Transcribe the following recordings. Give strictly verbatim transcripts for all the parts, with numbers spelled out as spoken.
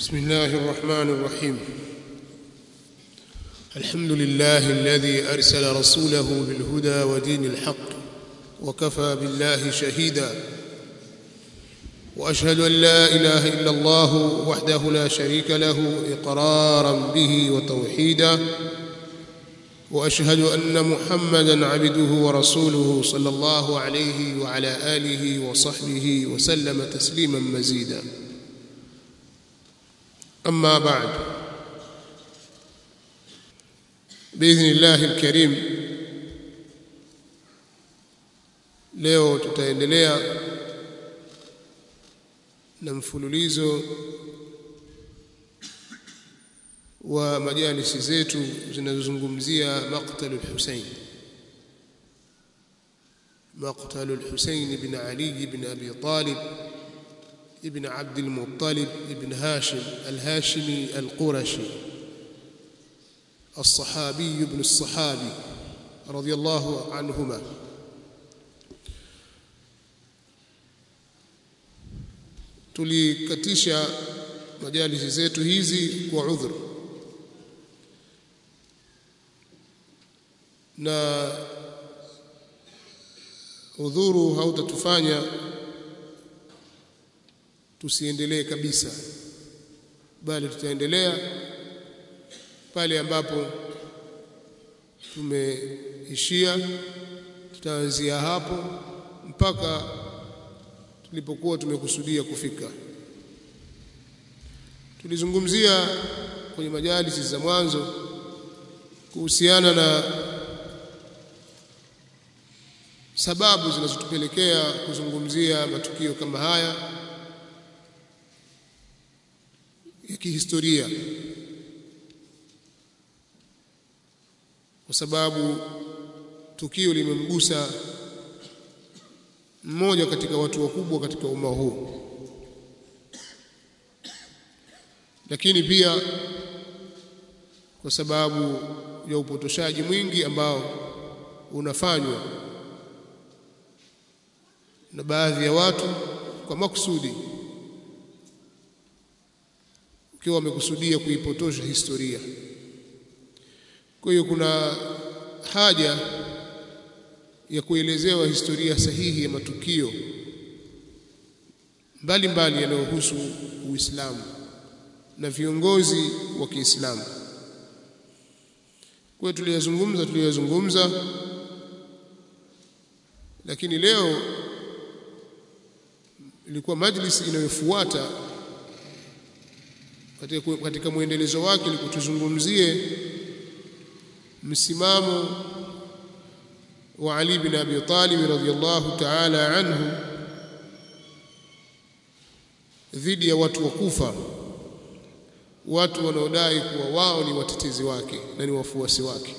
بسم الله الرحمن الرحيم. الحمد لله الذي أرسل رسوله بالهدى ودين الحق وكفى بالله شهيدا، وأشهد أن لا إله إلا الله وحده لا شريك له إقرارا به وتوحيدا، وأشهد أن محمدا عبده ورسوله صلى الله عليه وعلى آله وصحبه وسلم تسليما مزيدا. أما بعد، بإذن الله الكريم leo tutaendelea na mfululizo wa majalisi zetu zinazozungumzia maqtal al-Husayn maqtal al-Husayn ibn Ali ibn Abi Talib ibn Abd al-Muttalib ibn Hashim al-Hashimi al-Qurashi الصحابي ابن الصحابي رضي الله عنهما. tulikatisha majalisi zetu hizi kwa udhur, na udhuru hautatufanya tusiendelee kabisa, bali tutaendelea pale ambapo tumeishia. Tutaanzia hapo mpaka tulipokuwa tumekusudia kufika. Tulizungumzia kwenye majalisi za mwanzo kuhusiana na sababu zinazotupelekea kuzungumzia matukio kama haya ya kihistoria, kwa sababu tukio limemgusa mmoja katika watu wakubwa katika umma huu, lakini pia kwa sababu ya upotoshaji mwingi ambao unafanywa na baadhi ya watu kwa makusudi, ukiwa wamekusudia kuipotosha historia. Kwa hiyo kuna haja ya kuelezewa historia sahihi ya matukio mbalimbali yanayohusu Uislamu na viongozi wa Kiislamu. Kwa hiyo tuliyozungumza tuliyozungumza, lakini leo ilikuwa majlisi inayofuata katika, katika muendelezo wake ili kutuzungumzie msimamo wa Ali bin Abi Talib radhiyallahu ta'ala anhu dhidi ya watu wa Kufa, watu wanaodai kuwa wao ni watetezi wake na ni wafuasi wake.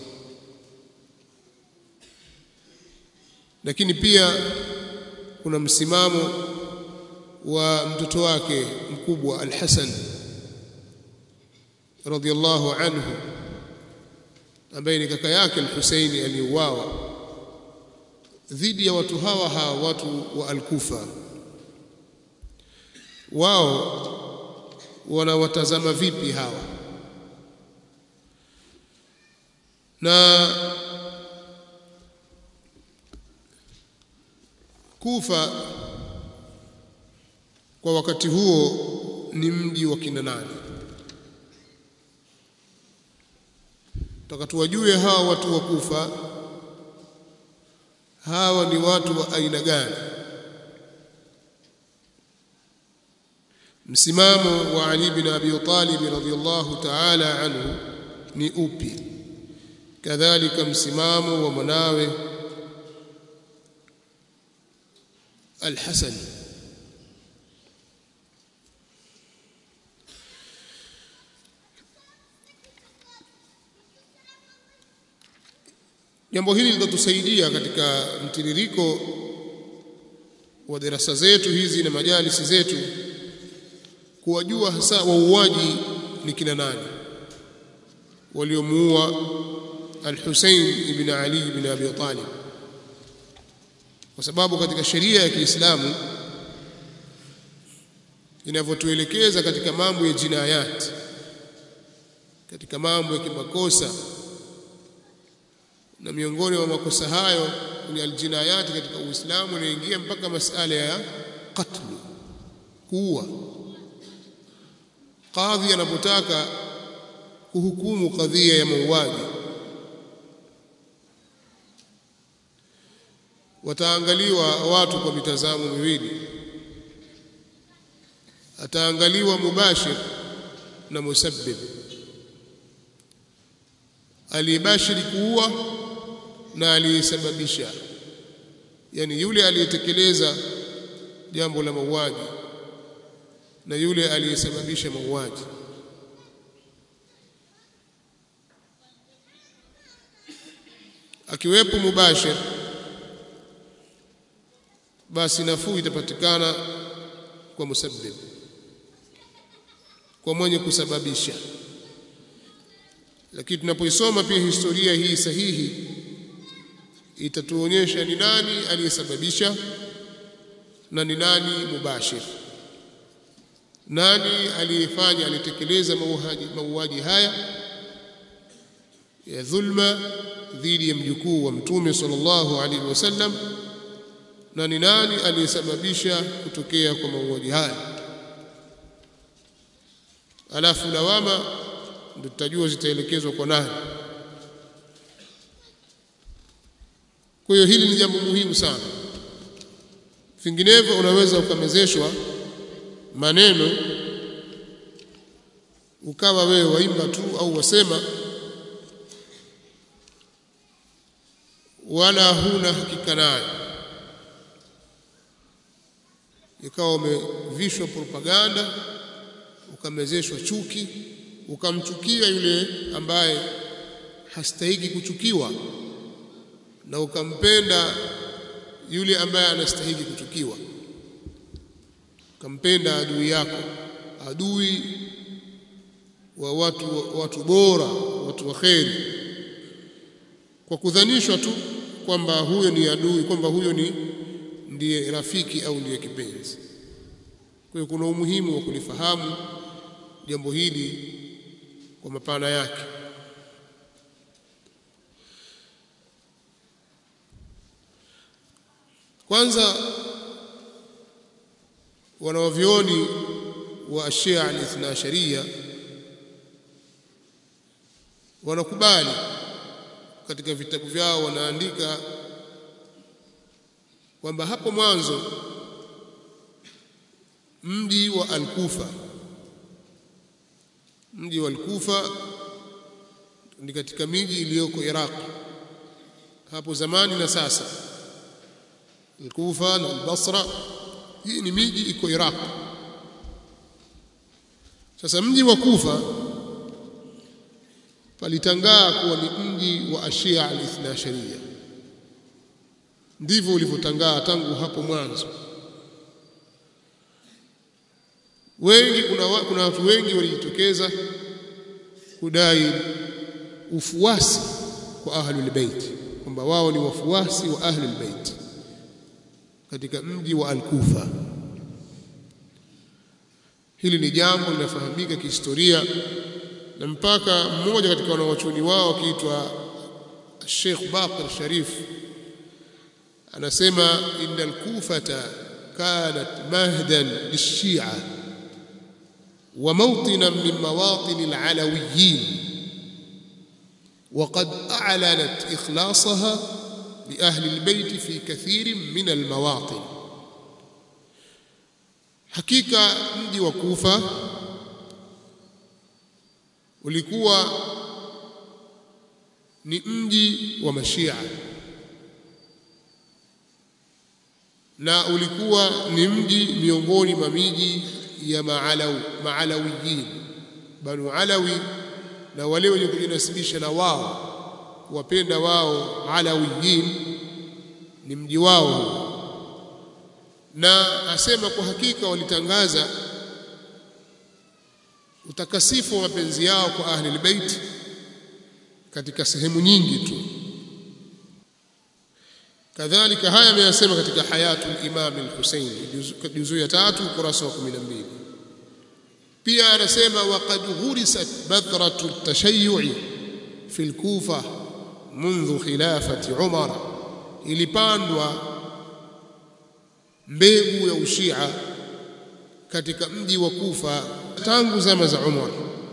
Lakini pia kuna msimamo wa mtoto wake mkubwa Al-Hasan radhiyallahu anhu, ambaye ni kaka yake Al-Husaini aliyeuawa, dhidi ya watu hawa hawa watu wa Al-Kufa. Wao wanawatazama vipi hawa? Na Kufa kwa wakati huo ni mji wa kina nani? Tukatuwajue hawa watu wa Kufa, hawa ni watu wa aina gani? Msimamo wa Ali bin Abi Talib radhiyallahu ta'ala anhu ni upi? Kadhalika msimamo wa mwanawe Al-Hasan. Jambo hili litatusaidia katika mtiririko wa darasa zetu hizi na majalisi zetu kuwajua hasa wauaji ni kina nani waliomuua Al-Husayn ibn Ali ibn Abi Talib, kwa sababu katika sheria ya Kiislamu inavyotuelekeza katika mambo ya jinayati, katika mambo ya kimakosa. Na miongoni mwa makosa hayo ni aljinayati katika Uislamu, inaingia mpaka masala ya qatl, kuua. Kadhi anapotaka kuhukumu kadhia ya mauaji, wataangaliwa watu kwa mitazamo miwili. Ataangaliwa mubashir na musabbib, aliyebashiri kuua na aliyesababisha, yani yule aliyetekeleza jambo la mauaji na yule aliyesababisha mauaji. Akiwepo mubashir, basi nafuu itapatikana kwa musabbib, kwa mwenye kusababisha. Lakini tunapoisoma pia historia hii sahihi, itatuonyesha ni nani aliyesababisha na ni nani mubashir, nani aliyefanya, alitekeleza mauaji mauaji haya ya dhulma dhidi ya mjukuu wa Mtume sallallahu alaihi wasallam, na ni nani aliyesababisha kutokea kwa mauaji haya. Alafu lawama ndio tutajua zitaelekezwa kwa nani. Kwa hiyo hili ni jambo muhimu sana, vinginevyo unaweza ukamezeshwa maneno ukawa wewe waimba tu au wasema, wala huna hakika nayo, ikawa umevishwa propaganda, ukamezeshwa chuki, ukamchukia yule ambaye hastahiki kuchukiwa na ukampenda yule ambaye anastahili kuchukiwa. Ukampenda adui yako, adui wa watu watu bora, watu waheri, kwa kudhanishwa tu kwamba huyo ni adui, kwamba huyo ni ndiye rafiki au ndiye kipenzi. Kwa hiyo kuna umuhimu wa kulifahamu jambo hili kwa mapana yake. Kwanza, wanawavyoni wa Shia al-Ithna Ashariya wanakubali, katika vitabu vyao wanaandika kwamba hapo mwanzo mji wa Al-Kufa, mji wa Al-Kufa ni katika miji iliyoko Iraq hapo zamani na sasa. Al-Kufa na Al-Basra, hii ni miji iko Iraq. Sasa mji wa Kufa palitangaa kuwa ni mji wa Ashia al-Ithna Ashariya, ndivyo ulivyotangaa tangu hapo mwanzo. Wengi kuna wa, kuna watu wengi walijitokeza kudai ufuasi kwa Ahlul Bait, kwamba wao ni wafuasi wa Ahlul Bait katika mji wa Al-Kufa. Hili ni jambo linafahamika kihistoria, na mpaka mmoja katika wanawachuoni wao akiitwa Sheikh Baqir Sharif anasema inna al-Kufata kanat mahdan lish-Shia wa mawtinan min mawatin al-Alawiyyin wa qad a'lanat ikhlasaha li ahli al-bayt fi kathir min al-mawatin. Hakika mji wa Kufa ulikuwa ni mji wa Mashia, na ulikuwa ni mji miongoni mwa miji ya Maalawi, Maalawiyin, Banu Alawi, na wale wenye kujinasibisha na wao, wapenda wao Alawiyin, ni mji wao. Na asema kwa hakika walitangaza utakasifu wa mapenzi yao kwa Ahli al-Bait katika sehemu nyingi tu. Kadhalika haya ameyasema katika Hayatul Imam al-Husaini, juzuu ya tatu ukurasa wa kumi na mbili. Pia anasema waqad ghurisat badratu at-tashayyu'i fi al-Kufa منذ khilafati Umar, ilipandwa mbegu ya ushia katika mji wa Kufa tangu zama za Umar.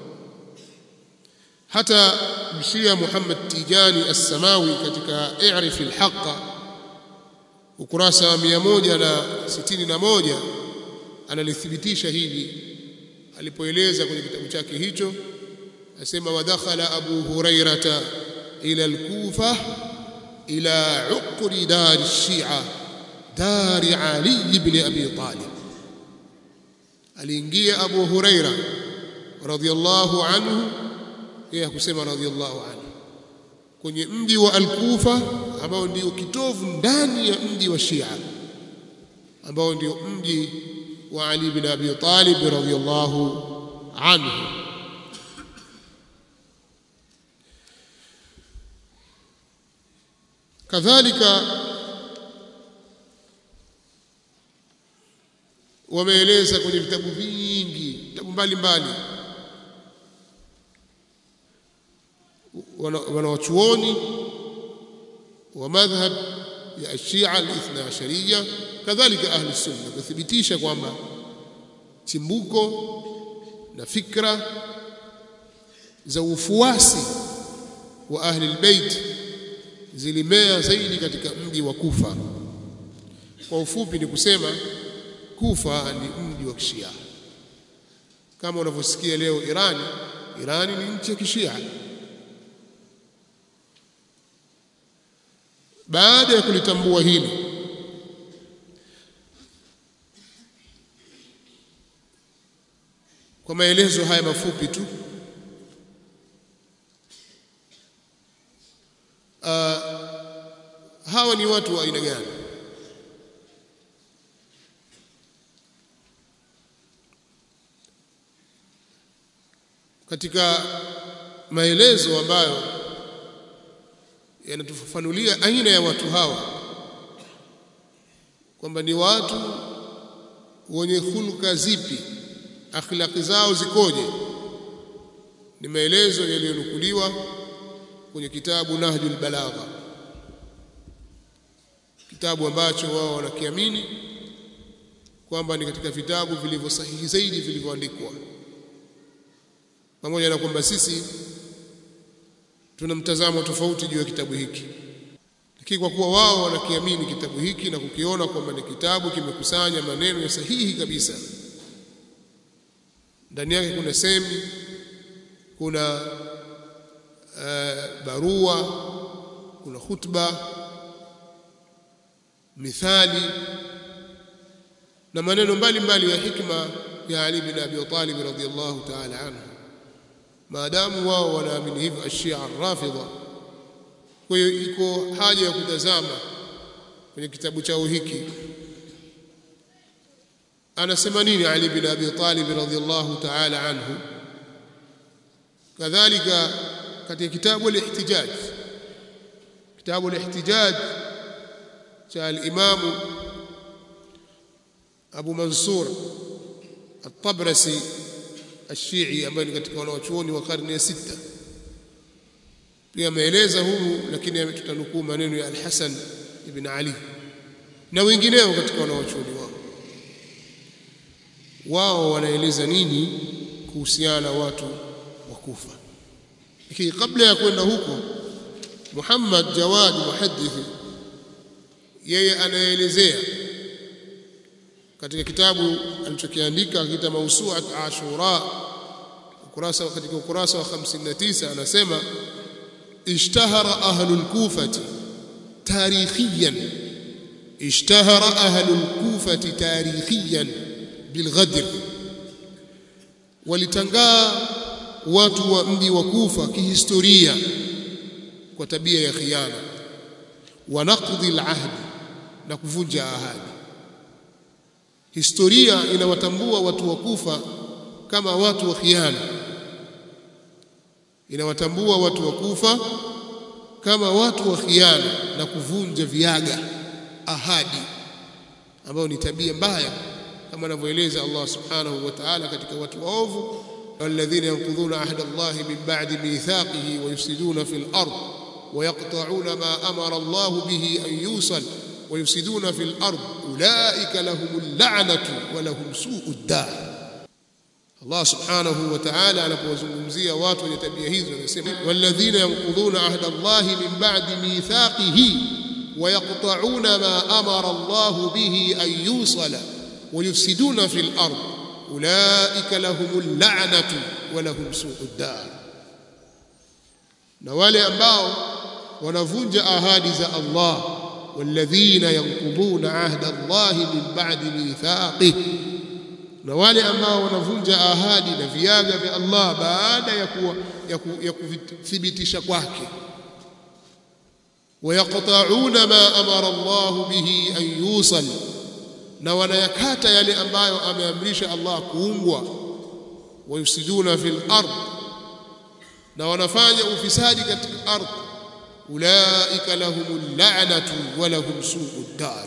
Hata mshia Muhammad Tijani As-Samawi katika i'rif al-haqq ukurasa wa mia moja sitini na moja analithibitisha hili alipoeleza kwenye kitabu chake hicho, asema wadakhala Abu Hurairata ila al-Kufa ila uqri dar ash-Shia dar Ali ibn Abi Talib. Aliingia Abu Huraira radhiyallahu anhu, yeye hakusema radhiyallahu anhu, kwenye mji wa al-Kufa ambao ndio kitovu ndani ya mji wa Shia, ambao ndio mji wa Ali ibn Abi Talib radhiyallahu anhu. Kadhalika wameeleza kwenye vitabu vingi, vitabu mbalimbali, wanawachuoni wa madhhab ya Shia al-Ithna Ashariya, kadhalika ahli sunna, kuthibitisha kwamba chimbuko na fikra za ufuasi wa ahli al-bait zilimea zaidi katika mji wa Kufa. Kwa ufupi ni kusema Kufa ni mji wa Kishia, kama unavyosikia leo Irani. Irani ni nchi ya Kishia. Baada ya kulitambua hili, kwa maelezo haya mafupi tu, uh, hawa ni watu wa aina gani? Katika maelezo ambayo yanatufafanulia aina ya watu hawa, kwamba ni watu wenye hulka zipi, akhlaqi zao zikoje, ni maelezo yaliyonukuliwa kwenye kitabu Nahjul Balagha, kitabu ambacho wao wanakiamini kwamba ni katika vitabu vilivyo sahihi zaidi vilivyoandikwa, pamoja na kwamba sisi tuna mtazamo tofauti juu ya kitabu hiki. Lakini kwa kuwa wao wanakiamini kitabu hiki na kukiona kwamba ni kitabu kimekusanya maneno ya sahihi kabisa, ndani yake kuna semi, kuna uh, barua, kuna khutba, mithali na maneno mbalimbali ya hikma ya Ali bin Abi Talib radhiyallahu ta'ala anhu. Maadamu wao wanaamini hivyo Ashia Rafidha, kwa hiyo iko haja ya kutazama kwenye kitabu chao hiki anasema nini Ali bin Abi Talib radhiyallahu ta'ala anhu. Kadhalika katika kitabu al-Ihtijaj, kitabu al-Ihtijaj cha al-Imam Abu Mansur at-Tabrasi الشيعي ambaye ni katika wanawachuoni wa karne ya sita, pia ameeleza humu, lakini tutanukuu maneno ya Al-Hasan ibn Ali na wengineo katika wanawachuoni wao. Wao wanaeleza nini kuhusiana na watu wa Kufa. Lakini kabla ya kwenda huko, Muhammad Jawad muhaddithi yeye anaelezea katika kitabu alichokiandika kita Mawsu'at Ashura, ukurasa katika ukurasa wa hamsini na tisa, anasema ishtahara ahlul kufati tarikhiyan ishtahara ahlul kufati tarikhiyan bilghadr, walitangaa watu wa mji wa Kufa kihistoria kwa tabia ya khiana, wa naqdi al-ahd, na kuvunja ahadi. Historia inawatambua watu wa Kufa kama watu wa khiana, inawatambua watu wa Kufa kama watu wa khiana na kuvunja viaga, ahadi, ambayo ni tabia mbaya kama anavyoeleza Allah subhanahu wa ta'ala katika watu waovu, walladhina yanqudhuna ahda Allah min ba'di mithaqihi wa yufsiduna fil ard wa yaqta'una ma amara Allah bihi an yusal wa yufsiduna fil ard ulaika lahumul la'natu wa lahum su'ud dar. Allah subhanahu wa ta'ala anapozungumzia watu wenye tabia hizo anasema walladhina yanqudhuna ahda Allah min ba'di mithaqihi wa yaqta'una ma amara Allah bihi an yusala wa yufsiduna fil ard ulaika lahumul la'natu wa lahum su'ud dar. Na wale ambao wanavunja ahadi za Allah, walladhina yanqudhuna ahda Allah min ba'di mithaqihi, na wale ambao wanavunja ahadi na viaga vya Allah baada ya kuwa ya kuthibitisha kwake. Wayaqta'una ma amara Allah bihi an yusal, na wanayakata yale ambayo ameamrisha Allah kuungwa. Wayusiduna fil ard, na wanafanya ufisadi katika ardhi. Ulaika lahumul la'natu wa lahum su'ud dar,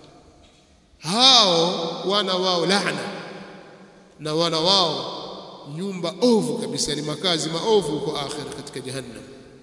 hao wana wao laana na wana wao nyumba ovu kabisa, ni makazi maovu kwa akhira katika jahannam.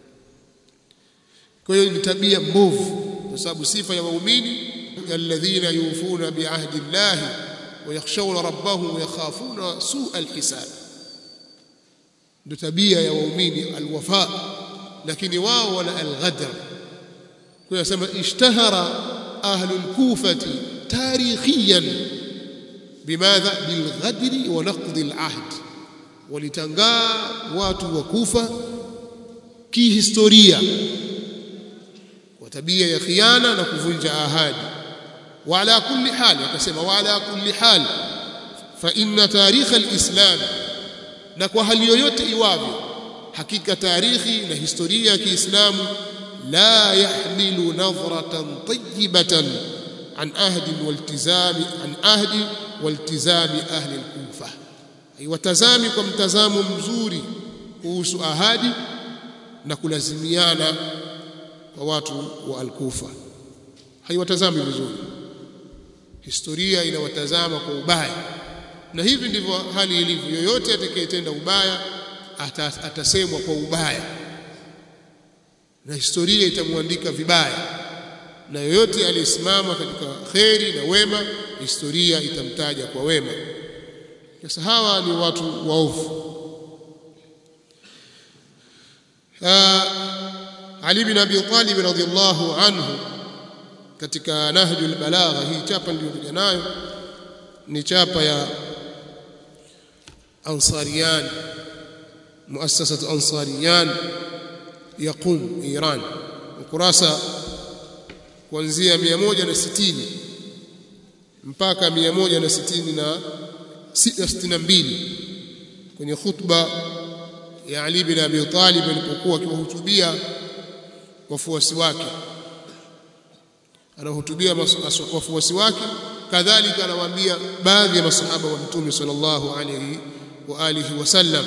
Kwa hiyo ni tabia mbovu, kwa sababu sifa ya waumini alladhina yufuna bi'ahdi Allah wa yakhshawna rabbahum wa yakhafuna su'a al-hisab, ndio tabia ya waumini alwafa, lakini wao wana alghadr. Kwa hiyo sema ishtahara ahlul kufati tarikhiyan bimadha bilghadri wa naqdi alahd, walitangaa watu wa Kufa kihistoria kwa tabia ya khiana na kuvunja ahadi. Wa ala kulli hal, akasema wa ala kulli hal fa inna tarikh alislam, na kwa hali yoyote iwavyo hakika tarikhi na historia ya Kiislamu la yahmilu nadhratan tayyibatan an ahdi waltizami an ahdi waltizami ahli al-Kufa, aiwatazami kwa mtazamo mzuri kuhusu ahadi na kulazimiana kwa watu wa al-Kufa, haiwatazami vizuri. Historia inawatazama kwa ubaya, na hivi ndivyo hali ilivyo. Yoyote atakayetenda ubaya atasemwa kwa ubaya, na historia itamwandika vibaya, na yoyote aliyesimama katika kheri na wema, historia itamtaja kwa wema. Sasa hawa ni watu waovu. Ali bin Abi Talib radhiyallahu anhu katika Nahjul Balagha, hii chapa ndio nayo ni chapa ya Ansariyan, muassasatu Ansariyan ya Qum, Iran, ukurasa kuanzia mia moja na sitini mpaka mia moja na sitini na mbili kwenye khutba ya Ali bin Abi Talib alipokuwa akiwahutubia wafuasi wake. Anahutubia wafuasi wake, kadhalika anawaambia baadhi ya masahaba wa Mtume sallallahu alayhi wa alihi wasallam.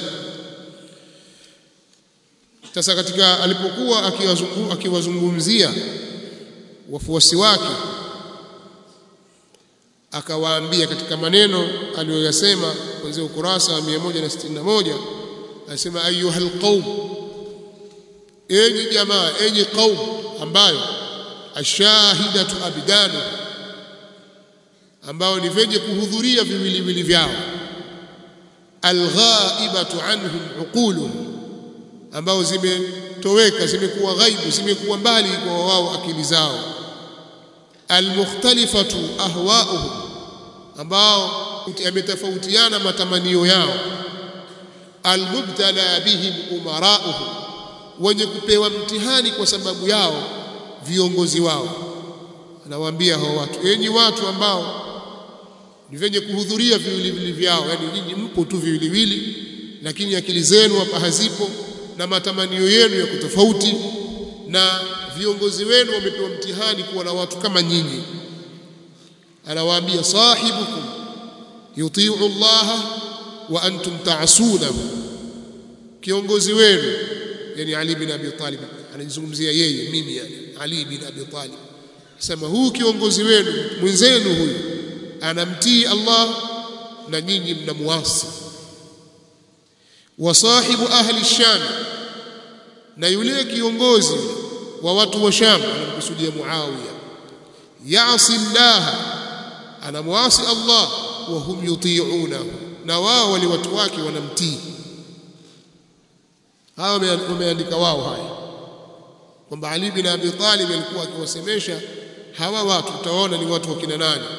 Sasa katika alipokuwa akiwazungumzia wafuasi wake, akawaambia katika maneno aliyoyasema kuanzia ukurasa wa mia moja na sitini na moja, anasema ayuhal qaum, enyi jamaa, enyi qaum ambayo ashahidatu abdanu, ambao ni venye kuhudhuria viwiliwili vyao, alghaibatu anhum uquluhum, ambao zimetoweka, zimekuwa ghaibu, zimekuwa mbali kwa wao akili zao, almukhtalifatu ahwa'uhum, ambao yametofautiana matamanio yao, almubtala bihim umara'uhum, wenye kupewa mtihani kwa sababu yao viongozi wao. Anawaambia hao watu, enyi watu ambao ni venye kuhudhuria viwiliwili vyao, yani nyinyi mpo tu viwiliwili, lakini akili zenu hapa hazipo na matamanio yenu ya kutofauti, na viongozi wenu wamepewa mtihani kuwa na watu kama nyinyi. Anawaambia sahibukum yuti'u Allah wa antum ta'sunahu, kiongozi wenu yani Ali bin Abi Talib anazungumzia yeye, mimi yani Ali bin Abi Talib, sema huu kiongozi wenu mwenzenu huyu anamtii Allah na nyinyi mnamuasi. Wa sahibu ahli Sham, na yule kiongozi wa watu wa Sham, anamkusudia Muawiya, yaasi Allah, anamuasi Allah, wa hum yuti'unahu, na wao wale watu wake wanamtii. Hao wameandika wao haya kwamba Ali bin Abi Talib alikuwa akiwasemesha hawa watu, utaona ni watu wa kina nani,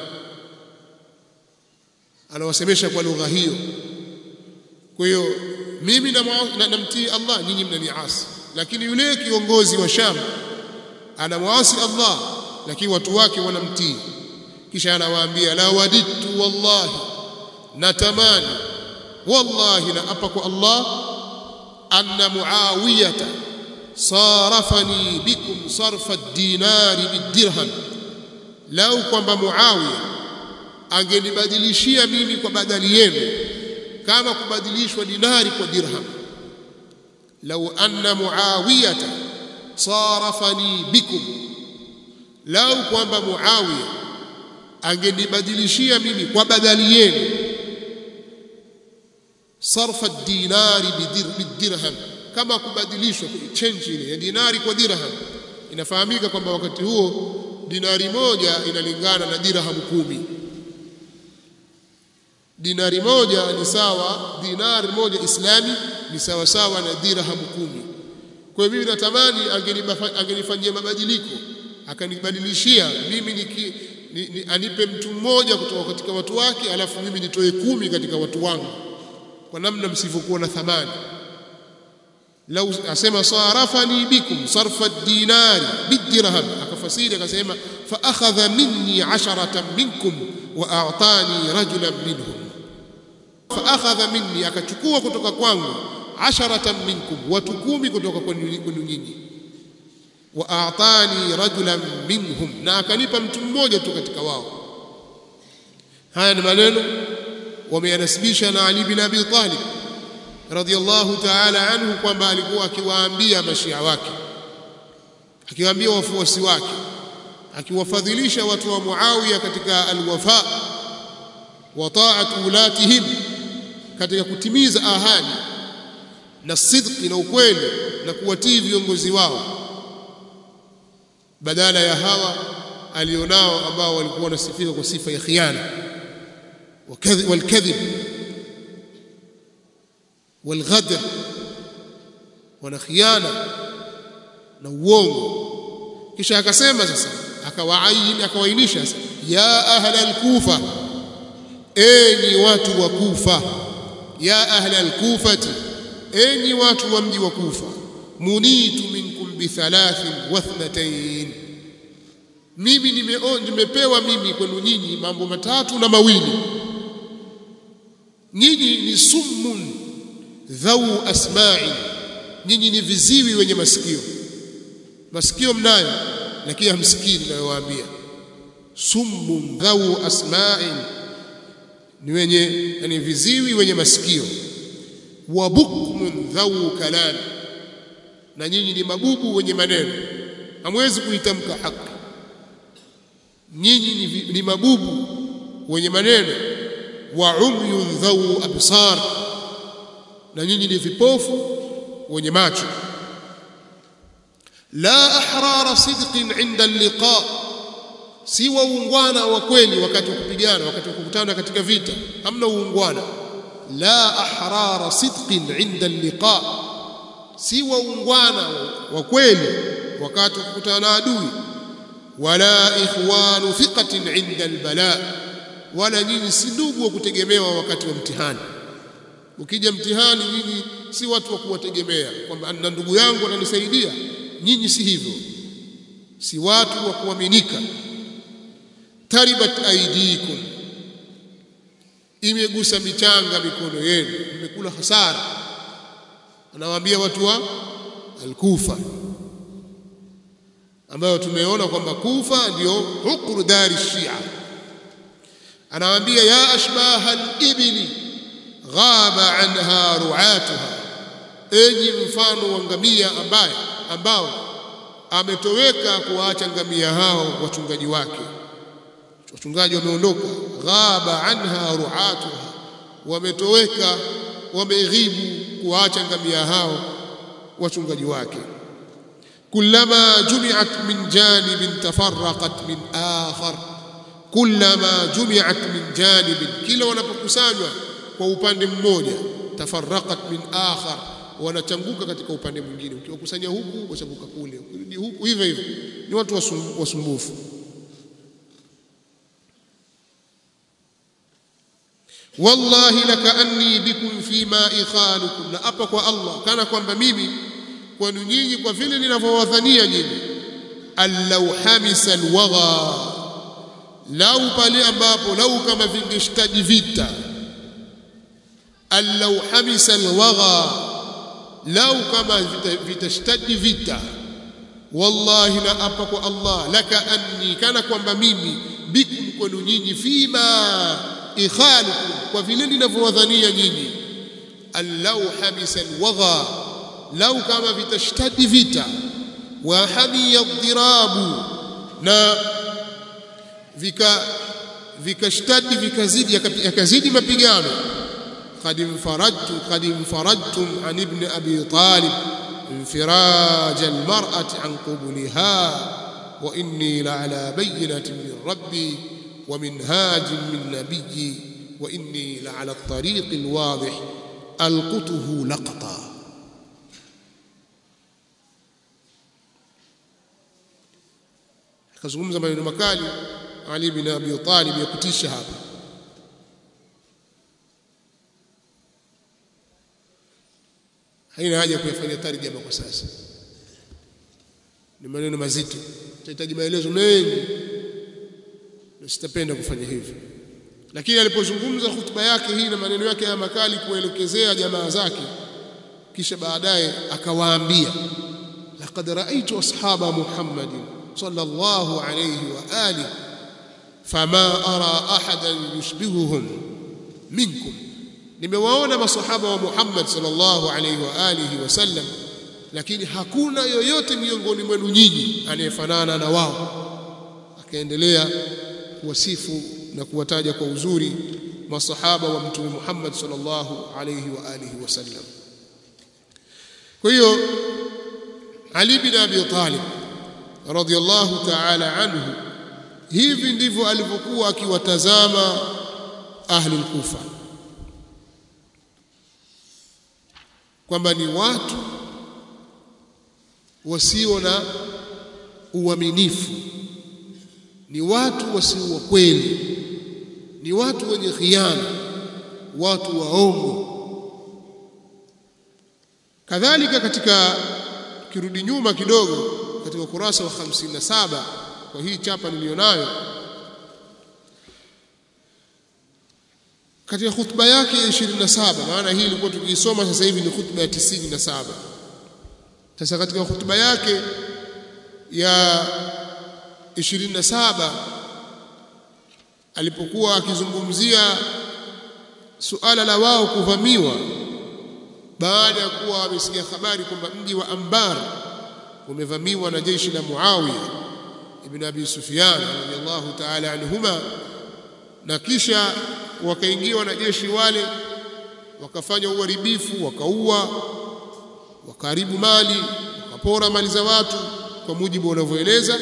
anawasemesha kwa lugha hiyo. Kwa hiyo mimi namtii Allah, nyinyi mnaniasi. Lakini yule kiongozi wa Sham anamwasi Allah, lakini watu wake wanamtii. Kisha anawaambia la waditu wallahi, natamani wallahi, na apa kwa Allah, anna Muawiyata sarafani bikum sarfa ad-dinari bid-dirham, lau kwamba Muawiya angenibadilishia mimi kwa badali yenu kama kubadilishwa dinari kwa dirham. Lau anna Muawiyata sarafani bikum, lau kwamba Muawiya angenibadilishia mimi kwa badali yenu sarfa ad-dinari bid-dirham, kama kubadilishwa change ile ya dinari kwa dirham. Inafahamika kwamba wakati huo dinari moja inalingana na dirham kumi. Dinari moja ni sawa, dinari moja Islami ni sawa sawa na dirham kumi. Kwa hiyo mimi natamani angenifanyia mabadiliko, akanibadilishia mimi niki, ni, ni, anipe mtu mmoja kutoka katika watu wake, alafu mimi nitoe kumi katika watu wangu, kwa namna msivyokuwa na thamani. Lau asema sarafani bikum sarfa ad-dinari bid-dirham, akafasiri akasema fa akhadha minni asharatan minkum wa a'tani rajulan minhum. Fa akhadha minni, akachukua kutoka kwangu, asharatan minkum, watu kumi kutoka kwenu nyinyi, wa a'tani rajulan minhum, na akanipa mtu mmoja tu katika wao. Haya ni maneno wameyanasibisha na Ali bin Abi Talib radhiyallahu ta'ala anhu, kwamba alikuwa akiwaambia mashia wake, akiwaambia wafuasi wake, akiwafadhilisha watu wa Muawiya katika alwafa wa ta'at ulatihim, katika kutimiza ahadi na sidqi na ukweli na kuwatii viongozi wao, badala ya hawa alionao ambao walikuwa wanasifika kwa sifa ya khiana والكذب والغدر, wana khiana na uongo. Kisha akasema sasa, akawaini akawainisha sasa, ya ahla al-Kufa, enyi watu wa Kufa, ya ahla al-Kufati, enyi watu wa mji wa Kufa, munitu minkum bi thalathin wa ithnatayn, mimi nimepewa mimi kwenu nyinyi mambo matatu na mawili. Nyinyi ni summun dhau asma'i, nyinyi ni viziwi wenye masikio. Masikio mnayo lakini hamsikii ninayowaambia. Summun dhau asma'i, ni wenye, yani viziwi wenye masikio. Wa bukmun dhau kalam, na nyinyi ni mabubu wenye maneno, hamwezi kuitamka haki. Nyinyi ni, ni mabubu wenye maneno. Wa umyun dhau absar, na nyinyi ni vipofu wenye macho. La ahrara sidqin inda al-liqa, si waungwana wa kweli wakati wa kupigana, wakati wa kukutana katika vita, hamna uungwana. La ahrara sidqin inda al-liqa, si waungwana wa kweli wakati wa kukutana na adui. Wala ikhwanu thiqatin inda al-bala, wala nyinyi si ndugu wa kutegemewa wakati wa mtihani. Ukija mtihani, nyinyi si watu wa kuwategemea kwamba na ndugu yangu atanisaidia. Nyinyi si hivyo, si watu wa kuaminika. Taribat aidikum, imegusa michanga mikono yenu, mmekula hasara. Anawaambia watu wa al-Kufa, ambao tumeona kwamba Kufa ndio hukru dari Shia. Anawaambia ya ashbaha al-ibli ghaba anha ru'atuha, enyi mfano wa ngamia ambaye ambao ametoweka kuacha ngamia hao wachungaji wake. wachungaji wameondoka, ghaba anha ru'atuha, wametoweka, wameghibu kuacha ngamia hao wachungaji wake. kullama jumi'at min janibin tafarraqat min akhar, kullama jumi'at min janibin, kila wanapokusanywa kwa upande mmoja, tafarraqat min akhar, wanachanguka katika upande mwingine. Ukiwakusanya huku wachanguka kule, ukirudi huku, hivyo hivyo. Ni watu wasumbufu. wallahi lakaanni bikum fima ikhalukum, na apa kwa Allah, kana kwamba mimi kwenu nyinyi kwa vile ninavyowadhania nyinyi. allau hamisa alwagha, lau pale ambapo, lau kama vingeshtadi vita. allau hamisa alwagha, lau kama vitashtadi vita. wallahi na apa kwa Allah, lakaanni, kana kwamba mimi, bikum kwenu nyinyi, fima ikhalukum, kwa vile ninavyowadhania nyinyi. allau hamisa alwagha, lau kama vitashtadi vita. wa hamiya dhirabu, na vika vikashtadi vikazidi yakazidi mapigano. qad infaradtu qad infaradtum an ibn abi talib infiraj almar'ati an qubliha wa inni la ala bayyinatin min rabbi ومنهاج من نبي وإني لعلى الطريق الواضح ألقطه لقطا. kazungumza maneno makali Ali bin Abi Talib ya kutisha hapa. Haina haja kuyafanya tarjama kwa sasa, ni maneno mazito, tutahitaji maelezo mengi, sitapenda kufanya hivyo. Lakini alipozungumza hutuba yake hii na maneno yake ya makali kuelekezea jamaa zake, kisha baadaye akawaambia, laqad ra'aytu ashaba Muhammadin sallallahu alayhi wa alihi fama ara ahadan yushbihuhum minkum, nimewaona masahaba wa Muhammad sallallahu alayhi wa alihi wasallam, lakini hakuna yoyote miongoni mwenu nyinyi anayefanana na wao. Akaendelea kuwasifu na kuwataja kwa uzuri masahaba wa Mtume Muhammad sallallahu alayhi wa alihi wasallam. Kwa hiyo Ali bin Abi Talib radhiyallahu ta'ala anhu, hivi ndivyo alivyokuwa akiwatazama ahli al-Kufa, kwamba ni watu wasio na uaminifu, ni watu wasio wa kweli, ni watu wenye khiana, watu waongo. Kadhalika katika kirudi nyuma kidogo katika ukurasa wa hamsini na saba kwa hii chapa nilionayo, katika hutuba yake ya ishirini na saba, maana hii ilikuwa tukisoma sasa hivi ni hutuba ya tisini na saba. Sasa katika hutuba yake ya ishirini na saba alipokuwa akizungumzia suala la wao kuvamiwa baada ya kuwa wamesikia habari kwamba mji wa Anbar umevamiwa na jeshi la Muawiya ibn Abi Sufyan radhiyallahu ta'ala anhuma, na kisha wakaingia wanajeshi wale wakafanya uharibifu, wakaua, wakaharibu mali, wakapora mali za watu kwa mujibu wanavyoeleza.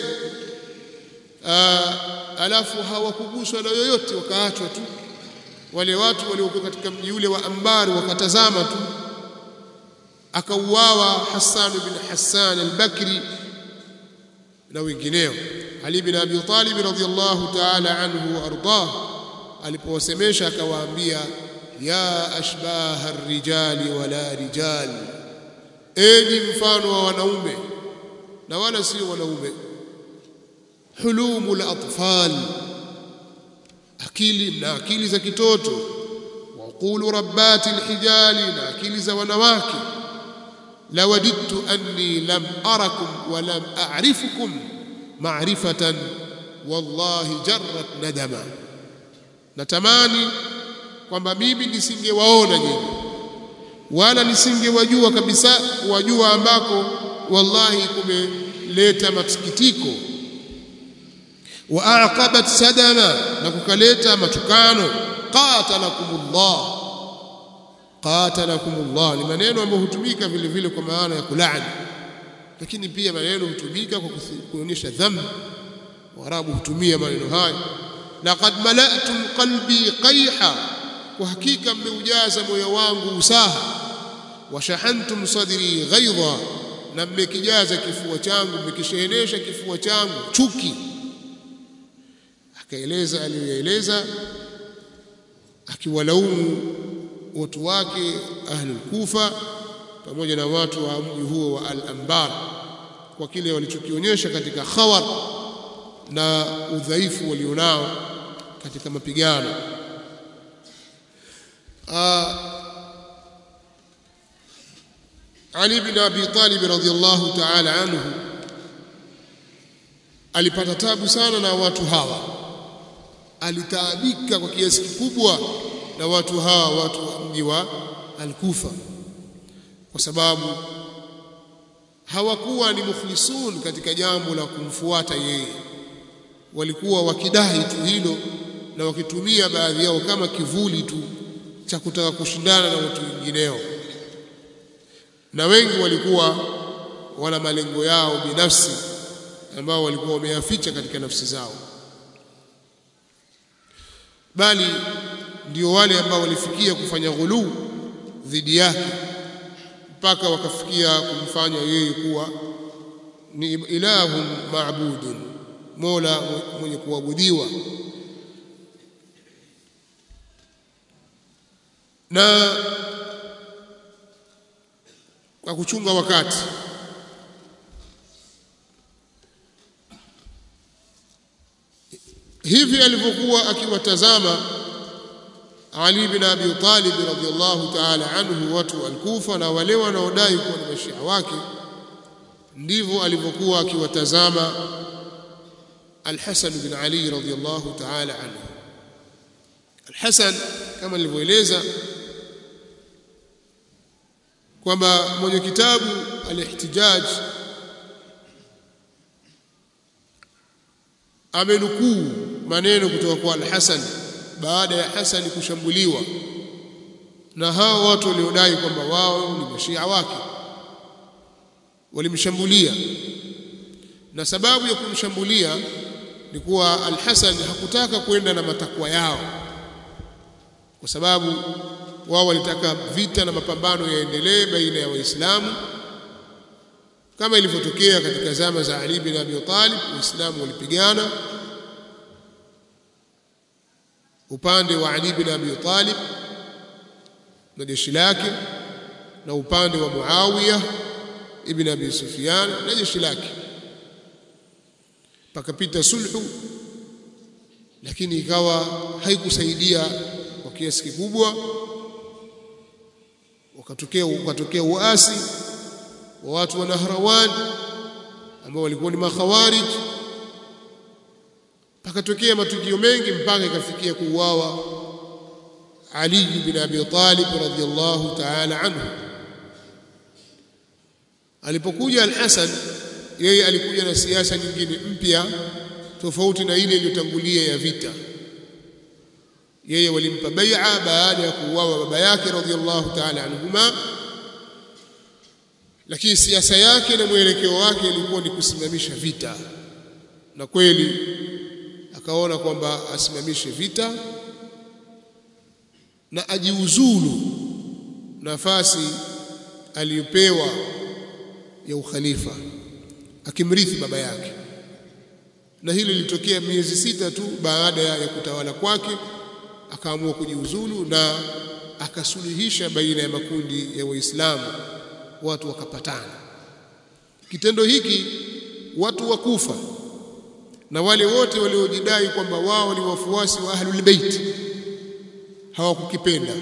Alafu hawakuguswa na yoyote, wakaachwa tu wale watu waliokuwa katika mji ule wa Anbar, wakatazama tu. Akauawa Hassan bin Hassan al-Bakri na wengineo. Ali bin Abi Talib radhiyallahu ta'ala anhu wa ardah alipowasemesha akawaambia, ya ashbaha ar-rijali wala rijal, enyi mfano wa wanaume na wala sio wanaume. hulumul atfal, akili na akili za kitoto. waqulu rabbati al-hijali, na akili za wanawake. lawadittu anni lam arakum wa lam a'rifukum ma'rifatan wallahi jarrat nadama, natamani kwamba mimi nisingewaona nyinyi wala nisingewajua kabisa, wajua ambako wallahi kumeleta masikitiko. wa aqabat sadama, na kukaleta matukano. Qatalakumullah, qatalakumullah ni maneno ambayo hutumika vile vile kwa maana ya kulaani, lakini pia maneno hutumika kwa kuonyesha dhambi. Waarabu hutumia maneno haya. Laqad mala'tum qalbi qayha, kwa hakika mmeujaza moyo wangu usaha. Washahantum sadri ghaidha, na mmekijaza kifua changu, mmekishehenesha kifua changu chuki. Akaeleza aliyoeleza akiwalaumu watu wake ahlul Kufa pamoja na watu wa mji huo wa Al-Anbar kwa kile walichokionyesha katika khawar na udhaifu walionao katika mapigano. Ali bin Abi Talib radhiyallahu ta'ala anhu alipata tabu sana na watu hawa, alitaabika kwa kiasi kikubwa na watu hawa, watu wa mji wa Al-Kufa, kwa sababu hawakuwa ni mukhlisun katika jambo la kumfuata yeye. Walikuwa wakidai tu hilo na wakitumia baadhi yao kama kivuli tu cha kutaka kushindana na watu wengineo, na wengi walikuwa wana malengo yao binafsi ambao walikuwa wameyaficha katika nafsi zao, bali ndio wale ambao walifikia kufanya ghuluu dhidi yake mpaka wakafikia kumfanya yeye kuwa ni ilahun maabudun, mola mwenye kuabudiwa. Na kwa kuchunga wakati, hivi alivyokuwa akiwatazama Ali bin Abi Talib radhiyallahu ta'ala anhu watu al-Kufa na wale wanaodai kuwa ni mashia wake, ndivyo alivyokuwa akiwatazama Al-Hasan bin Ali radhiyallahu ta'ala anhu. Al-Hasan kama nilivyoeleza kwamba mwenye kitabu Al-Ihtijaj amenukuu maneno kutoka kwa Al-Hasan baada ya Hasan kushambuliwa na hao watu waliodai kwamba wao ni mashia wake. Walimshambulia, na sababu ya kumshambulia ni kuwa Al-Hasan hakutaka kwenda na matakwa yao, kwa sababu wao walitaka vita na mapambano yaendelee baina ya Waislamu kama ilivyotokea katika zama za Ali bin Abi Talib. Waislamu walipigana upande wa Ali bin Abi Talib na jeshi lake, na upande wa Muawiya ibn Abi Sufyan na jeshi lake, pakapita sulhu, lakini ikawa haikusaidia kwa kiasi kikubwa. Wakatokea wakatokea uasi wa watu wa Nahrawan ambao walikuwa ni makhawarij, pakatokea matukio mengi mpaka ikafikia kuuawa Ali bin Abi Talib radhiyallahu ta'ala anhu. Alipokuja Al-Hasan, yeye alikuja na siasa nyingine mpya tofauti na ile iliyotangulia ya vita. Yeye walimpa bai'a baada ya kuuawa baba yake radhiyallahu ta'ala anhuma, lakini siasa yake na mwelekeo wake ilikuwa ni kusimamisha vita, na kweli akaona kwamba asimamishe vita na ajiuzulu nafasi aliyopewa ya ukhalifa akimrithi baba yake. Na hilo lilitokea miezi sita tu baada ya kutawala kwake, akaamua kujiuzulu na akasuluhisha baina ya makundi ya Waislamu, watu wakapatana. Kitendo hiki watu wa Kufa na wale wote waliojidai kwamba wao ni wafuasi wa Ahlul Bait hawakukipenda,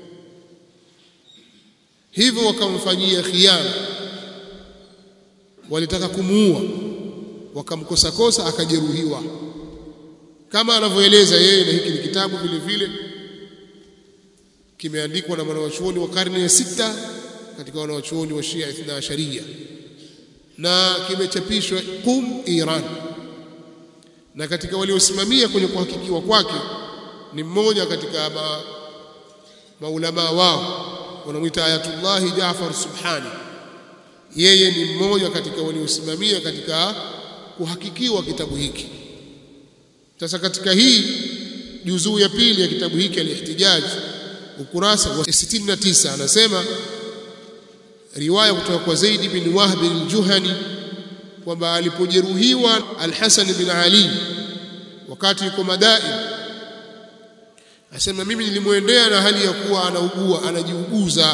hivyo wakamfanyia khiana, walitaka kumuua, wakamkosa kosa, akajeruhiwa kama anavyoeleza yeye. Na hiki ni kitabu vile vile kimeandikwa na mwanachuoni wa karne ya sita katika wanachuoni wa Shia Ithna Asharia, na kimechapishwa Qum, Iran, na katika waliosimamia kwenye kuhakikiwa kwake ni mmoja katika ma, maulama wao wanamuita Ayatullah Jaafar Subhani. Yeye ni mmoja katika waliosimamia katika kuhakikiwa kitabu hiki. Sasa katika hii juzuu ya pili ya kitabu hiki Al-Ihtijaj, ukurasa wa sitini na tisa, anasema riwaya kutoka kwa Zaid bin Wahb al-Juhani kwamba alipojeruhiwa Al-Hasan bin Ali wakati yuko Madain, asema mimi nilimwendea na hali ya kuwa anaugua, anajiuguza.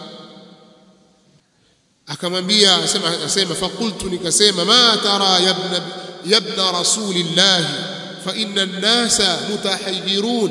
Akamwambia, asema asema faqultu, nikasema ma tara ya ibn ya ibn rasulillah fa inna an-nasa mutahayyirun,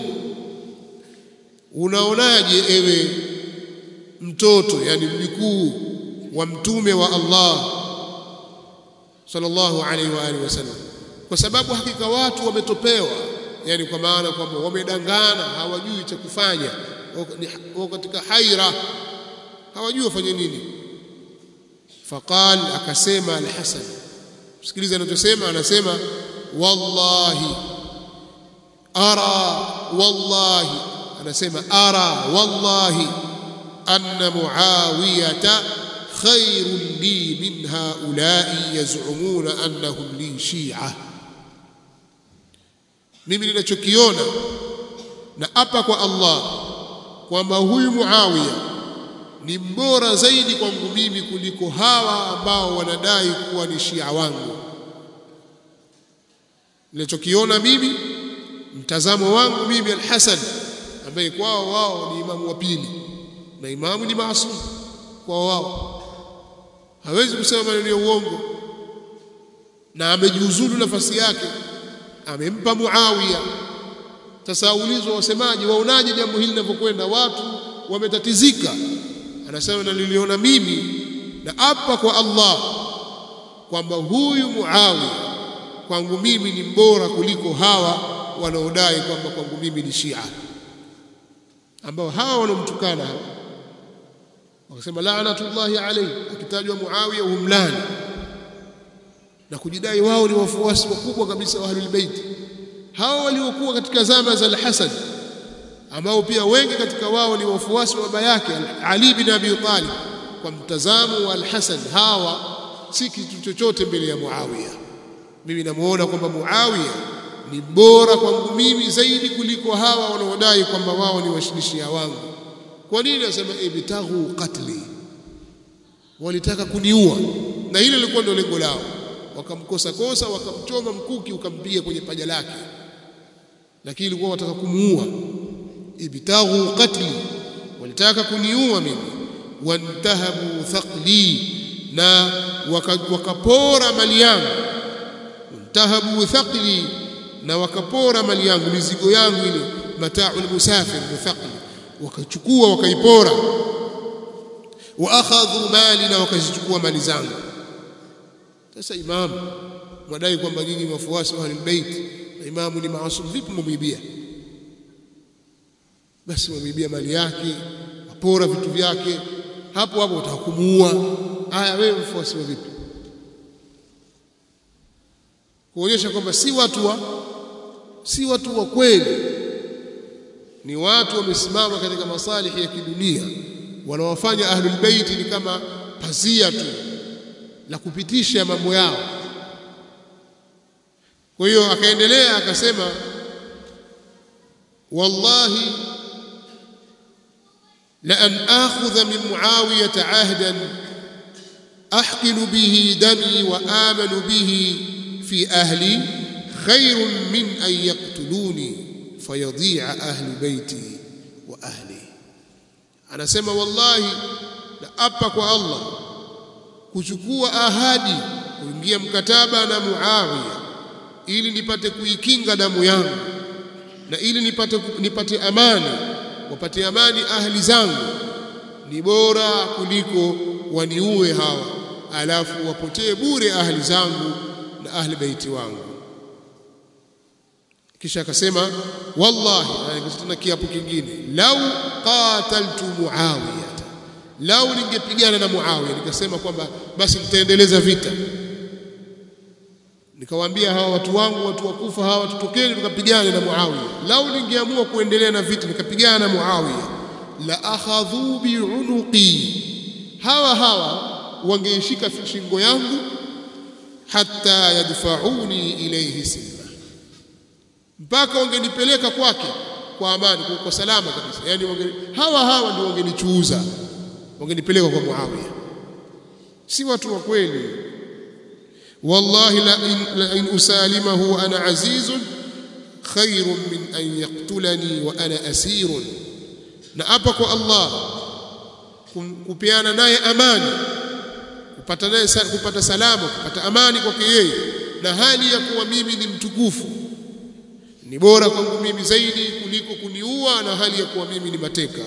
unaonaje ewe mtoto, yani mjukuu wa mtume wa Allah sallallahu alaihi wa alihi wasallam, kwa sababu hakika watu wametopewa, yani kwa maana kwamba wamedangana, hawajui cha kufanya, wako katika haira, hawajui wafanye nini. Faqal, akasema Al-Hasan, sikiliza anachosema, anasema wallahi ara wallahi, anasema ara wallahi anna Muawiyata khairun li min haula'i yaz'umuna annahum li shi'a. Mimi ninachokiona na hapa kwa Allah kwamba huyu Muawiya ni mbora zaidi kwangu mimi kuliko hawa ambao wanadai kuwa ni Shia wangu. Nilichokiona mimi, mtazamo wangu mimi Al-Hasan, ambaye kwao wao ni imamu wa pili na imamu ni maasum kwa wao, hawezi kusema maneno ya uongo, na amejiuzulu nafasi yake, amempa Muawiya. Sasa ulizwa wasemaji, waonaje jambo hili linavyokwenda, watu wametatizika. Anasema na niliona mimi na hapa kwa Allah kwamba huyu Muawiya kwangu mimi ni mbora kuliko hawa wanaodai kwamba kwangu mimi ni Shia, ambao hawa wanomtukana hawa wakasema la'natullahi alayhi, akitajwa Muawiya humlani na kujidai wao ni wafuasi wakubwa kabisa wa Ahlul Bait. Hawa waliokuwa katika zama za Al-Hasan, ambao pia wengi katika wao ni wafuasi wa baba yake Ali bin Abi Talib, kwa mtazamo wa Al-Hasan hawa si kitu chochote mbele ya Muawiya. Mimi namuona kwamba Muawiya ni bora kwangu mimi zaidi kuliko hawa wanaodai kwamba wao ni washirishia wangu. Kwa nini? Anasema ibtaghu qatli, walitaka kuniua, na hilo lilikuwa ndio lengo lao. Wakamkosa kosa, wakamchoma mkuki ukampiga kwenye paja lake, lakini ilikuwa wataka kumuua. Ibtaghu qatli, walitaka kuniua mimi. Wantahabu thaqli, na wakapora mali yangu. Wantahabu thaqli, na wakapora mali yangu, mizigo yangu ile, mata'ul musafir thaqli, wakachukua wakaipora. Wa akhadhu mali, na wakazichukua mali zangu. Sasa imamu mwadai kwamba nyinyi wafuasi wa Ahlul Bait na imamu ni maasum, vipi mumwibia? Basi wamwibia mali yake, wapora vitu vyake, hapo hapo utakumuua. Haya, wewe mfuasi wa vipi? Kuonyesha kwamba si watu wa si watu wa kweli, ni watu wamesimama katika masalihi ya kidunia. Wanawafanya Ahlul Bait ni kama pazia tu la kupitisha mambo yao. Kwa hiyo akaendelea akasema wallahi la an akhudha min Muawiyah ahdan ahqilu bihi dami wa amanu bihi fi ahli khairun min an yaqtuluni fayadhi'a ahli baiti wa ahli. Anasema wallahi, na apa kwa Allah, kuchukua ahadi, kuingia mkataba na Muawiya ili nipate kuikinga damu yangu, na ili nipate nipate amani, wapate amani ahli zangu, ni bora kuliko waniue hawa alafu wapotee bure ahli zangu na ahli baiti wangu. Kisha akasema wallahi, na kiapo kingine, lau qataltu Muawiya, lau ningepigana na Muawiya, nikasema kwamba basi nitaendeleza vita, nikawaambia hawa watu wangu, watu wakufa hawa, tutokeni tukapigane na Muawiya. Lau ningeamua kuendelea na vita nikapigana na Muawiya, la akhadhu bi'unuqi, hawa hawa wangeishika shingo yangu, hatta yadfa'uni ilayhi silma, mpaka wangenipeleka kwake kwa amani, kwa salama kabisa. Yani wange, hawa hawa ndio wangenichuuza, wangenipeleka kwa Muawiya. Si watu wa kweli. Wallahi la in, la in usalimahu wa ana azizun khairun min an yaqtulani wa ana asirun, na hapa kwa Allah kupeana naye amani, kupata naye kupata salama, kupata amani kwake yeye, na hali ya kuwa mimi ni mtukufu, ni bora kwangu mimi zaidi kuliko kuniua na hali ya kuwa mimi ni mateka.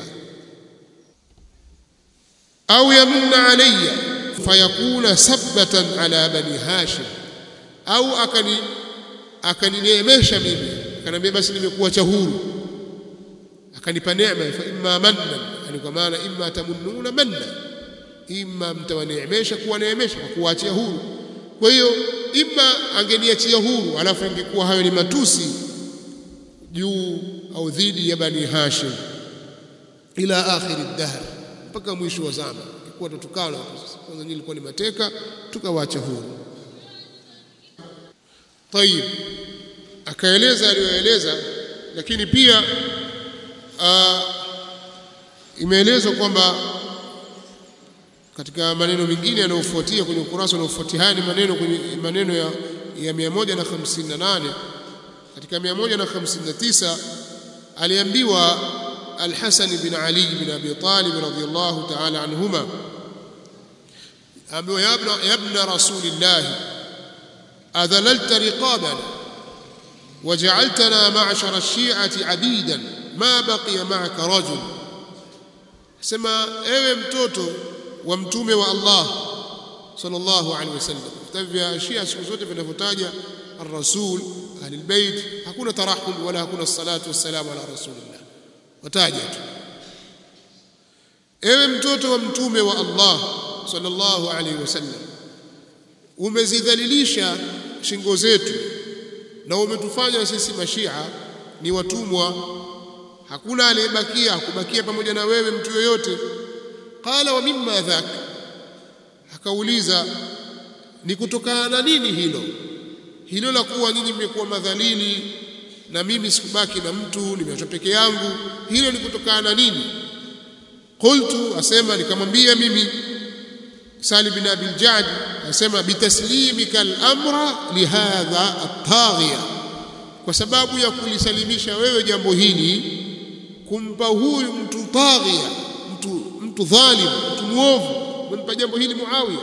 Au yamunna alayya fayakuna sabatan ala bani Hashim, au akani akanineemesha mimi, akaniambia basi nimekuacha huru, akanipa neema. Fa imma manna, yani kwa maana imma tamunnuna manna, imma mtawaneemesha, kuwaneemesha kwa kuachia huru. Kwa hiyo imma angeniachia huru alafu ingekuwa hayo ni matusi juu au dhidi ya bani Hashim ila akhir ad-dahr, mpaka mwisho wa zama. Kwa tutukana kwanza, nyinyi ilikuwa ni mateka, tukawaacha huru. Tayib, akaeleza aliyoeleza, lakini pia uh, imeelezwa kwamba katika maneno mengine yanayofuatia kwenye ukurasa unaofuatia, haya ni maneno kwenye maneno ya, ya mia moja na hamsini na nane. Katika mia moja na hamsini na tisa aliambiwa Al-Hasan bin Ali bin Abi Talib radhiyallahu ta'ala anhuma, ambaye ya ibn ya ibn rasulillah adhalalta riqabana waja'altana ma'shara ash-shi'ati 'abidan ma baqiya ma'aka rajul, sema ewe mtoto wa mtume wa Allah sallallahu alaihi wasallam. Vitabu vya Shia siku zote vinavyotaja ar-rasul ahlul bait hakuna tarahum wala hakuna salatu wassalamu ala rasulillah, wataja tu ewe mtoto wa mtume wa Allah sallallahu alaihi wasallam, umezidhalilisha shingo zetu na umetufanya sisi mashia ni watumwa, hakuna aliyebakia kubakia pamoja na wewe mtu yoyote. Qala wa mimma dhak, akauliza ni kutokana na nini hilo hilo la kuwa nyinyi mmekuwa madhalili na mimi sikubaki na mtu, nimeachwa peke yangu, hilo ni kutokana na nini? Qultu, asema nikamwambia mimi Salim bin Abi al-Ja'd, asema bitaslimika al-amra lihadha at-taghiya, kwa sababu ya kulisalimisha wewe jambo hili kumpa huyu mtu taghiya, mtu mtu dhalim, mtu muovu, kumpa jambo hili Muawiya.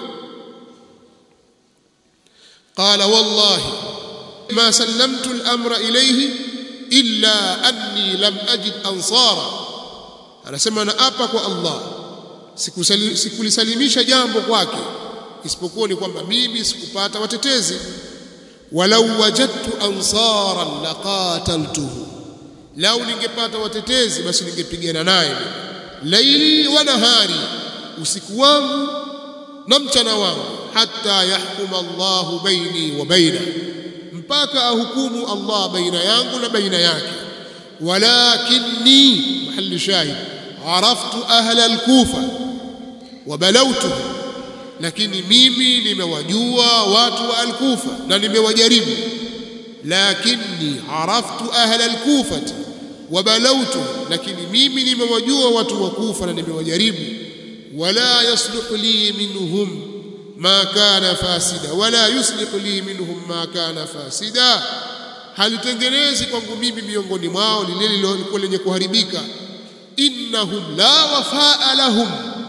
Qala wallahi ma sallamtu al-amra ilayhi illa anni lam ajid ansara, anasema na hapa kwa Allah sikulisalimisha jambo kwake isipokuwa ni kwamba mimi sikupata watetezi. Walau wajadtu ansaran laqataltuhu, lau ningepata watetezi basi ningepigana naye laili wa nahari, usiku wangu na mchana wangu, hatta yahkuma Allahu baini wa baina, mpaka ahukumu Allah baina yangu na baina yake. Walakinni, mahali shahid, araftu ahla al-Kufa wa balawtuhum, lakini mimi nimewajua watu wa al-Kufa na nimewajaribu. Lakinni araftu ahla al-Kufa wa balawtuhum, lakini mimi nimewajua watu wa Kufa na nimewajaribu. Wala yasluhu li minhum ma kana fasida wala yuslihu li minhum ma kana fasida, halitengenezi kwangu mimi miongoni mwao lile lililo lenye kuharibika. Innahum la wafaa lahum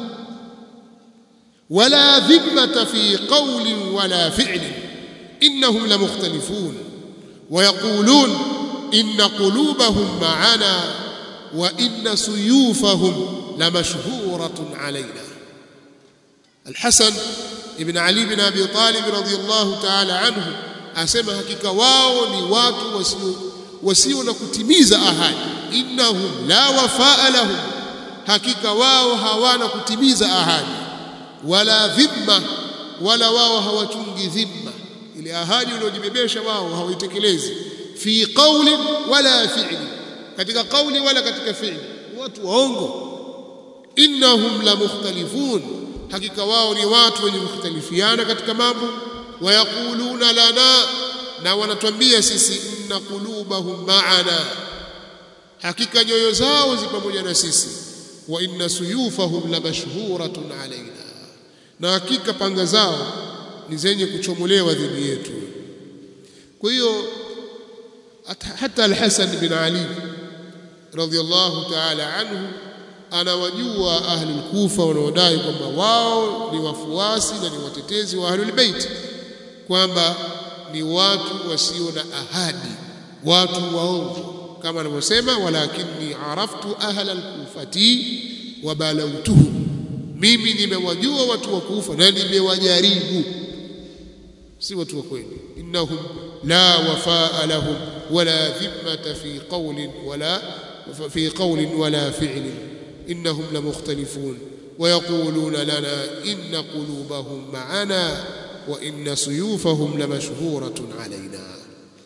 wala dhimmata fi qawlin wala fi'lin, innahum la mukhtalifun wa yaqulun inna qulubahum ma'ana wa inna suyufahum la mashhuratun alayna. Al-Hasan ibn Ali bin Abi Talib radhiyallahu ta'ala anhu asema hakika wao ni watu wasio wasio na kutimiza ahadi. Innahum la wafaa lahum, hakika wao hawana kutimiza ahadi. Wala dhimma, wala wao hawachungi dhimma, ile ahadi uliojibebesha wao hawaitekelezi fi qawli wala fi'li, katika qawli wala katika fi'li, watu waongo. Innahum la mukhtalifun, hakika wao ni watu wenye mukhtalifiana katika mambo. Wayaquluna lana, na wanatuambia sisi, inna qulubahum ma'ana, hakika nyoyo zao zi pamoja na sisi. Wa inna suyufahum la mashhuratun alaina, na hakika panga zao ni zenye kuchomolewa dhidi yetu. Kwa hiyo hata al-Hasan bin Ali radhiyallahu ta'ala anhu anawajua ahli al-Kufa wanaodai kwamba wao ni wafuasi na ni watetezi wa ahlul bait, kwamba ni watu wasio na ahadi, watu waongo, kama anavyosema walakinni araftu ahla al-Kufati wa balawtuhum, mimi nimewajua watu wa Kufa na nimewajaribu, si watu wa kweli. Innahum la wafaa lahum wala dhimmata fi qawlin wala fi qawlin wala fi'lin, innahum la mukhtalifun. ويقولون لنا إن قلوبهم معنا وإن سيوفهم لمشهورة علينا.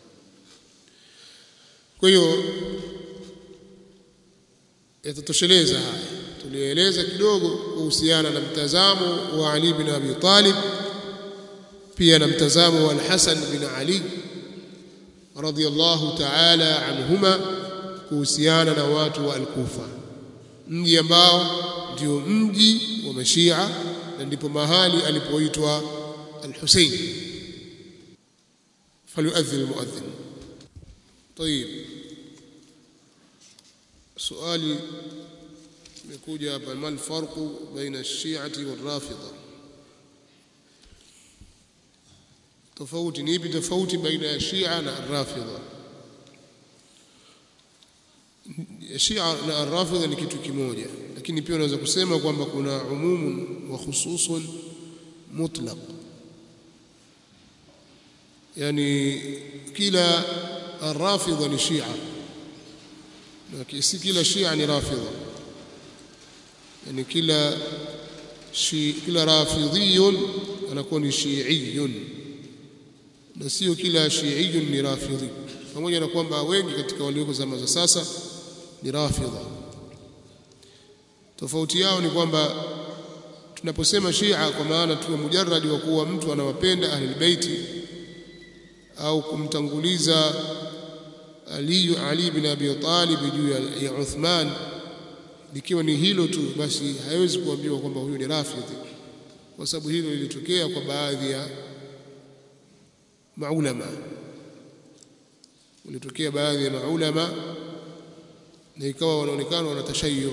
kwa hiyo yatatosheleza haya tulieleza kidogo kuhusiana na mtazamo wa Ali bin Abi Talib, pia na mtazamo wa Al-Hasan bin Ali radhiyallahu ta'ala anhuma kuhusiana na watu wa Al-Kufa, mji ambao ndio mji wa Mashia na ndipo mahali alipoitwa Al-Husayn. falyuadhdhin al-muadhdhin. طيب, swali limekuja hapa, mal farqu baina ash-shi'ati wal-rafidha, tofauti ni ipi tofauti baina ya Shia na Rafidha? Shia na Rafidha ni kitu kimoja, lakini pia unaweza kusema kwamba kuna umumun wa khususun mutlaq, yani kila Rafidha ni Shia na si kila Shia ni Rafidha, yani kila shi kila rafidhiyun anakuwa ni shi'iyun na sio kila shi'iyun ni rafidhi, pamoja na kwamba wengi katika walioko zama za sasa ni Rafidha. Tofauti yao ni kwamba tunaposema Shia kwa maana tu mujarradi wa kuwa mtu anawapenda ahlul baiti au kumtanguliza Ali Ali bin Abi Talib juu ya Uthman, likiwa ni hilo tu basi haiwezi kuambiwa kwamba huyu ni Rafidhi, kwa sababu hilo lilitokea kwa baadhi ya maulama, ulitokea baadhi ya maulama na ikawa wanaonekana wanatashayyu.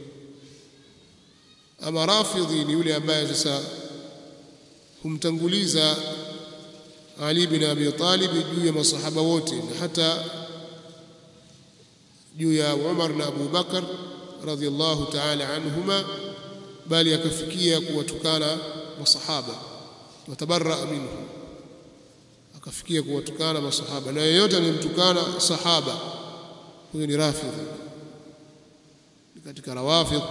Ama Rafidhi ni yule ambaye sasa humtanguliza Ali bin Abi Talib juu ya masahaba wote na hata juu ya Umar na Abu Bakar radhiyallahu ta'ala anhuma, bali akafikia kuwatukana masahaba, watabarra minhu, akafikia kuwatukana masahaba, na yeyote anemtukana sahaba huyo ni Rafidhi. Katika Rawafidh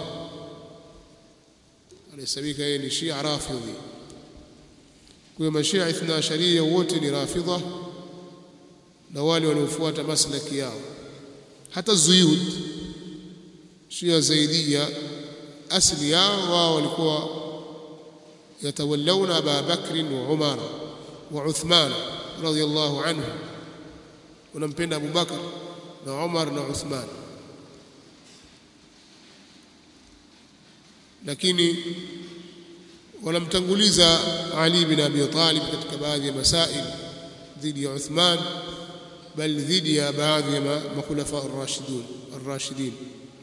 anasabika yeye ni Shia Rafidhi. Kwa mashia ithna asharia wote ni Rafidha na wale wanaofuata maslaki yao. Hata Zuyud Shia Zaidiya asli yao wao walikuwa yatawallawna Abu Bakr wa Umar wa Uthman radhiyallahu anhu, wanampenda Abu Bakr na Umar na Uthman, lakini wanamtanguliza Ali bin Abi Talib katika baadhi ya masail dhidi ya Uthman, bal dhidi ya baadhi ya makhulafa ar-rashidun ar-rashidin,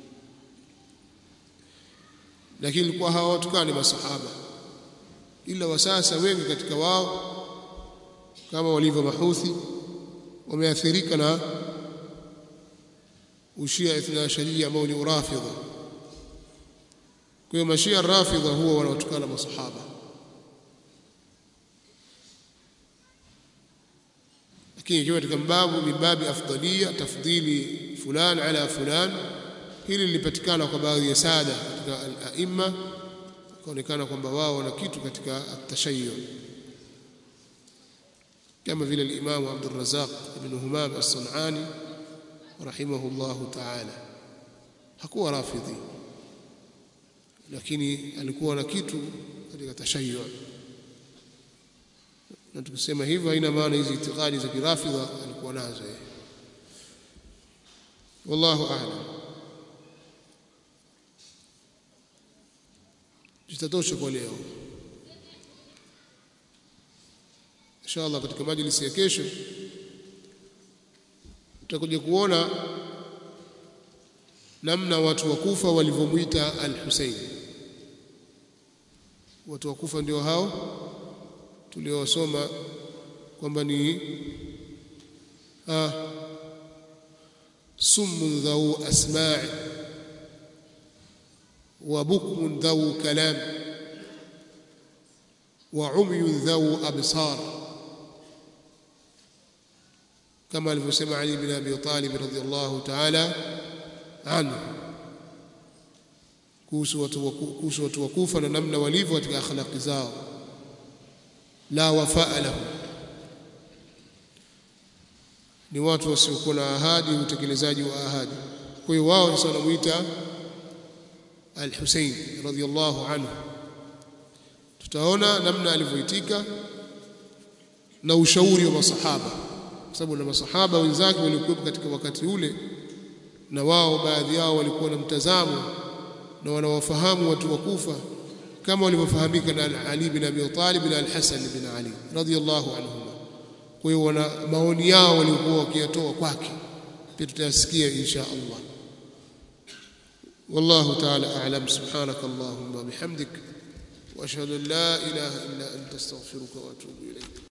lakini kwa hawa watukani masahaba. Ila wasasa wengi katika wao kama walivyo Mahuthi wameathirika na ushia ithna asharia ambao ni Rafidha. Kwa hiyo mashia Rafidha huwa wanawatukana masahaba, lakini ikiwa katika mbabu mibabi afdalia tafdili fulan ala fulan, hili lilipatikana kwa baadhi ya sada katika al-aimma, kaonekana kwamba wao wana kitu katika at-tashayyu. kama vile al-Imam Abdul Razzaq ibn Humam as-San'ani rahimahullahu ta'ala. Hakuwa rafidhi, lakini alikuwa na kitu katika tashayyu. Na tukisema hivyo haina maana hizi itikadi za kirafidha alikuwa nazo yeye. Wallahu a'lam. Jitatosha kwa leo. Inshallah katika majlisi ya kesho tutakuja kuona namna watu wa Kufa walivyomuita al-Husayn. Watu wa Kufa ndio hao tuliosoma kwamba ni ah summun dhau asma' wa bukmun dhau kalam wa umyun dhau absar, kama alivyosema Ali bin Abi Talib radhiyallahu ta'ala anhu kuhusu watu wa Kufa na namna walivyo katika akhlaqi zao. La wafaa lahu, ni watu wasiokuwa na ahadi, utekelezaji wa ahadi. Kwa hiyo wao sasa wanamuita al-Husayn radhiyallahu anhu. Tutaona namna alivyoitika na ushauri wa masahaba, kwa sababu na masahaba wenzake walikuwa katika wakati ule, na wao baadhi yao walikuwa na mtazamo na wanawafahamu watu wa Kufa kama walivyofahamika na Ali bin Abi Talib na al-Hasan bin Ali radhiyallahu anhuma. Kwa hiyo wana maoni yao walikuwa wakiyatoa kwake, pia tutayasikia insha Allah. Wallahu ta'ala a'lam. Subhanaka Allahumma bihamdik wa ashhadu an la ilaha illa anta astaghfiruka wa atubu ilayk.